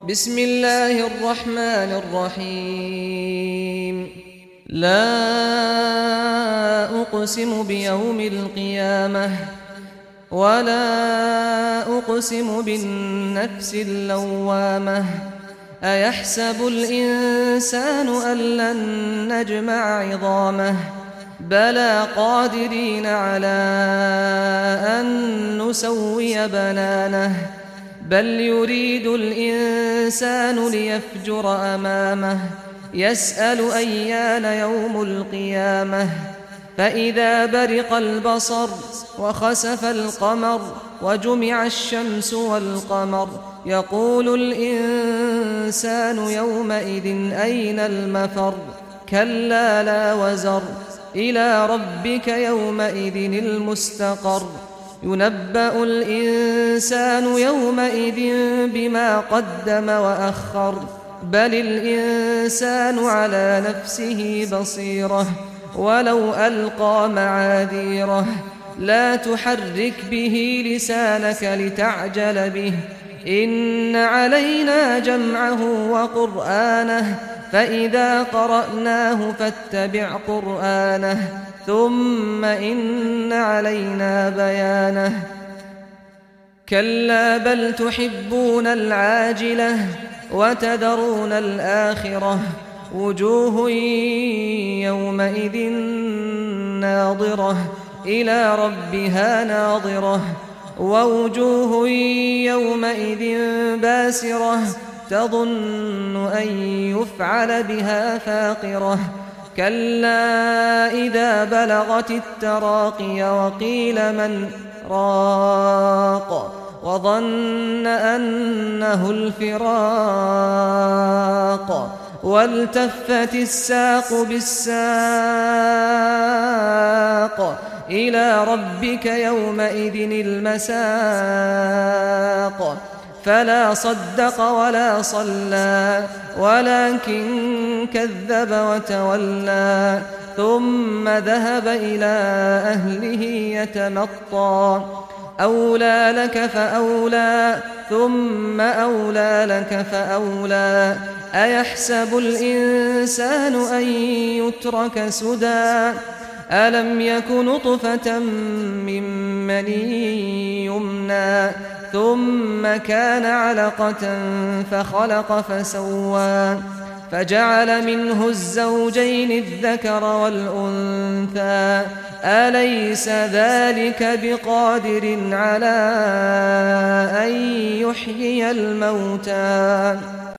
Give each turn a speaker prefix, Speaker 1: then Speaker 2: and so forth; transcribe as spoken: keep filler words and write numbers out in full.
Speaker 1: بسم الله الرحمن الرحيم لا أقسم بيوم القيامة ولا أقسم بالنفس اللوامة أيحسب الإنسان أن لن نجمع عظامه بلى قادرين على أن نسوي بنانه بل يريد الإنسان ليفجر أمامه يسأل أيان يوم القيامة فإذا برق البصر وخسف القمر وجمع الشمس والقمر يقول الإنسان يومئذ أين المفر كلا لا وزر إلى ربك يومئذ المستقر ينبأ الإنسان يومئذ بما قدم وأخر بل الإنسان على نفسه بصيرة ولو ألقى معاذيره لا تحرك به لسانك لتعجل به إن علينا جمعه وقرآنه فإذا قرأناه فاتبع قرآنه ثم إن علينا بيانه كلا بل تحبون العاجلة وتذرون الآخرة وجوه يومئذ ناظرة إلى ربها ناظرة ووجوه يومئذ باسرة تظن أن يفعل بها فاقرة كلا إذا بلغت التراقي وقيل من راق وظن أنه الفراق والتفت الساق بالساق إلى ربك يومئذ المساق فلا صدق ولا صلى ولكن كذب وتولى ثم ذهب إلى أهله يتمطى أولى لك فأولى ثم أولى لك فأولى أيحسب الإنسان أن يترك سدى ألم يك نطفة من مني يمنى ثم كان علقة فخلق فسوى فجعل منه الزوجين الذكر والأنثى أليس ذلك بقادر على أن يحيي الموتى